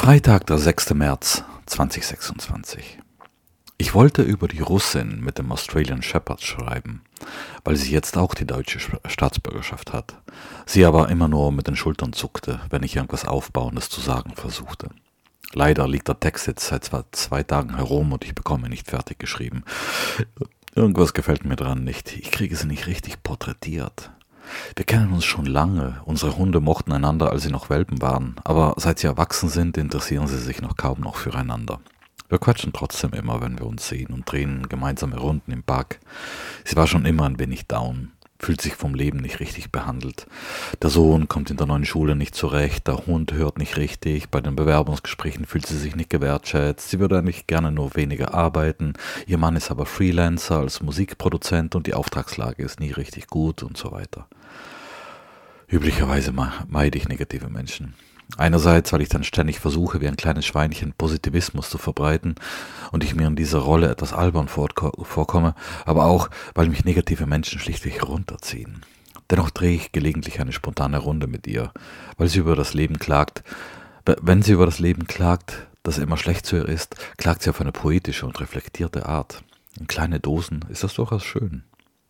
Freitag, der 6. März 2026. Ich wollte über die Russin mit dem Australian Shepherd schreiben, weil sie jetzt auch die deutsche Staatsbürgerschaft hat. Sie aber immer nur mit den Schultern zuckte, wenn ich irgendwas Aufbauendes zu sagen versuchte. Leider liegt der Text jetzt seit 2 Tagen herum und ich bekomme ihn nicht fertig geschrieben. Irgendwas gefällt mir dran nicht. Ich kriege sie nicht richtig porträtiert. Wir kennen uns schon lange. Unsere Hunde mochten einander, als sie noch Welpen waren. Aber seit sie erwachsen sind, interessieren sie sich noch kaum noch füreinander. Wir quatschen trotzdem immer, wenn wir uns sehen und drehen gemeinsame Runden im Park. Sie war schon immer ein wenig down, fühlt sich vom Leben nicht richtig behandelt. Der Sohn kommt in der neuen Schule nicht zurecht, der Hund hört nicht richtig, bei den Bewerbungsgesprächen fühlt sie sich nicht gewertschätzt, sie würde eigentlich gerne nur weniger arbeiten, ihr Mann ist aber Freelancer als Musikproduzent und die Auftragslage ist nie richtig gut und so weiter. Üblicherweise meide ich negative Menschen. Einerseits, weil ich dann ständig versuche, wie ein kleines Schweinchen Positivismus zu verbreiten und ich mir in dieser Rolle etwas albern vorkomme, aber auch, weil mich negative Menschen schlichtweg runterziehen. Dennoch drehe ich gelegentlich eine spontane Runde mit ihr, weil sie über das Leben klagt. Wenn sie über das Leben klagt, das immer schlecht zu ihr ist, klagt sie auf eine poetische und reflektierte Art. In kleine Dosen ist das durchaus schön.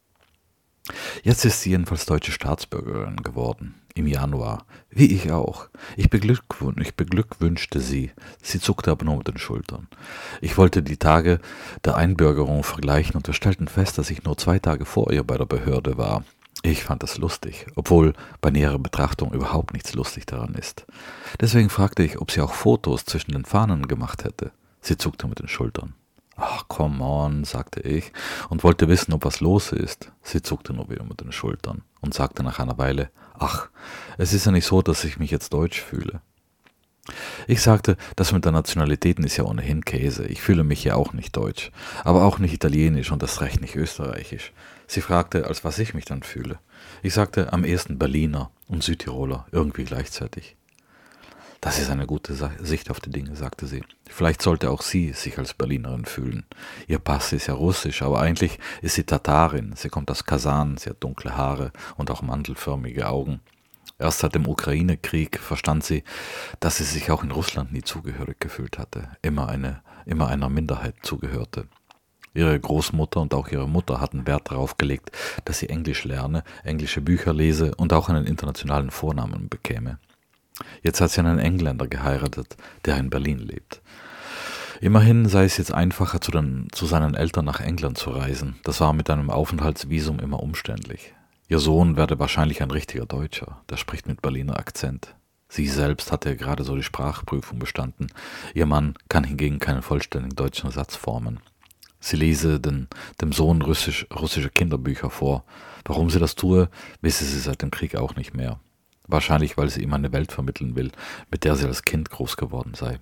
Jetzt ist sie jedenfalls deutsche Staatsbürgerin geworden, im Januar, wie ich auch. Ich beglückwünschte sie, sie zuckte aber nur mit den Schultern. Ich wollte die Tage der Einbürgerung vergleichen und wir stellten fest, dass ich nur 2 Tage vor ihr bei der Behörde war. Ich fand das lustig, obwohl bei näherer Betrachtung überhaupt nichts lustig daran ist. Deswegen fragte ich, ob sie auch Fotos zwischen den Fahnen gemacht hätte. Sie zuckte mit den Schultern. »Ach, come on«, sagte ich und wollte wissen, ob was los ist. Sie zuckte nur wieder mit den Schultern und sagte nach einer Weile, »Ach, es ist ja nicht so, dass ich mich jetzt deutsch fühle.« Ich sagte, das mit der Nationalitäten ist ja ohnehin Käse. Ich fühle mich ja auch nicht deutsch, aber auch nicht italienisch und erst recht nicht österreichisch. Sie fragte, als was ich mich dann fühle. Ich sagte, am ehesten Berliner und Südtiroler, irgendwie gleichzeitig. »Das ist eine gute Sicht auf die Dinge«, sagte sie. »Vielleicht sollte auch sie sich als Berlinerin fühlen. Ihr Pass ist ja russisch, aber eigentlich ist sie Tatarin. Sie kommt aus Kasan, sie hat dunkle Haare und auch mandelförmige Augen. Erst seit dem Ukraine-Krieg verstand sie, dass sie sich auch in Russland nie zugehörig gefühlt hatte, immer einer Minderheit zugehörte. Ihre Großmutter und auch ihre Mutter hatten Wert darauf gelegt, dass sie Englisch lerne, englische Bücher lese und auch einen internationalen Vornamen bekäme. Jetzt hat sie einen Engländer geheiratet, der in Berlin lebt. Immerhin sei es jetzt einfacher, zu seinen Eltern nach England zu reisen. Das war mit einem Aufenthaltsvisum immer umständlich. Ihr Sohn werde wahrscheinlich ein richtiger Deutscher, der spricht mit Berliner Akzent. Sie selbst hatte gerade so die Sprachprüfung bestanden. Ihr Mann kann hingegen keinen vollständigen deutschen Satz formen. Sie lese dem Sohn russische Kinderbücher vor. Warum sie das tue, wisse sie seit dem Krieg auch nicht mehr. Wahrscheinlich, weil sie ihm eine Welt vermitteln will, mit der sie als Kind groß geworden sei.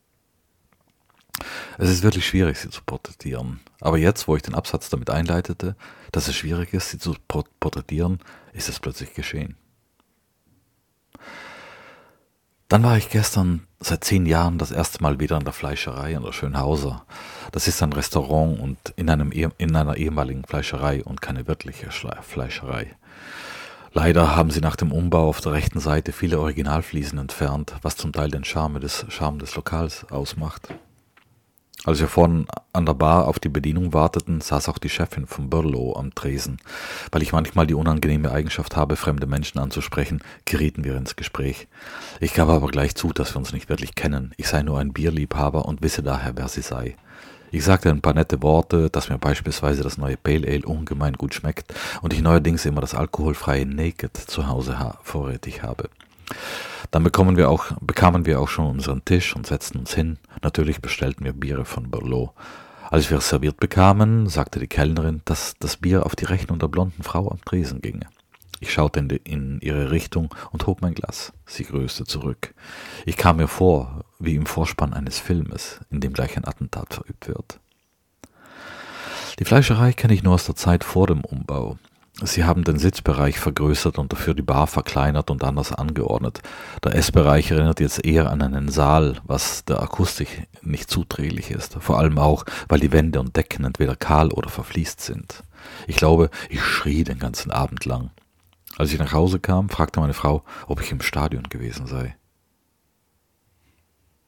Es ist wirklich schwierig, sie zu porträtieren. Aber jetzt, wo ich den Absatz damit einleitete, dass es schwierig ist, sie zu porträtieren, ist es plötzlich geschehen. Dann war ich gestern seit 10 Jahren das erste Mal wieder in der Fleischerei in der Schönhauser. Das ist ein Restaurant und in einer ehemaligen Fleischerei und keine wirkliche Fleischerei. Leider haben sie nach dem Umbau auf der rechten Seite viele Originalfliesen entfernt, was zum Teil den Charme des Lokals ausmacht. Als wir vorhin an der Bar auf die Bedienung warteten, saß auch die Chefin von Birlo am Tresen. Weil ich manchmal die unangenehme Eigenschaft habe, fremde Menschen anzusprechen, gerieten wir ins Gespräch. Ich gab aber gleich zu, dass wir uns nicht wirklich kennen. Ich sei nur ein Bierliebhaber und wisse daher, wer sie sei. Ich sagte ein paar nette Worte, dass mir beispielsweise das neue Pale Ale ungemein gut schmeckt und ich neuerdings immer das alkoholfreie Naked zu Hause vorrätig habe. Dann bekamen wir auch schon unseren Tisch und setzten uns hin. Natürlich bestellten wir Biere von Birlo. Als wir es serviert bekamen, sagte die Kellnerin, dass das Bier auf die Rechnung der blonden Frau am Tresen ginge. Ich schaute in ihre Richtung und hob mein Glas. Sie grüßte zurück. Ich kam mir vor, wie im Vorspann eines Filmes, in dem gleich ein Attentat verübt wird. Die Fleischerei kenne ich nur aus der Zeit vor dem Umbau. Sie haben den Sitzbereich vergrößert und dafür die Bar verkleinert und anders angeordnet. Der Essbereich erinnert jetzt eher an einen Saal, was der Akustik nicht zuträglich ist. Vor allem auch, weil die Wände und Decken entweder kahl oder verfließt sind. Ich glaube, ich schrie den ganzen Abend lang. Als ich nach Hause kam, fragte meine Frau, ob ich im Stadion gewesen sei.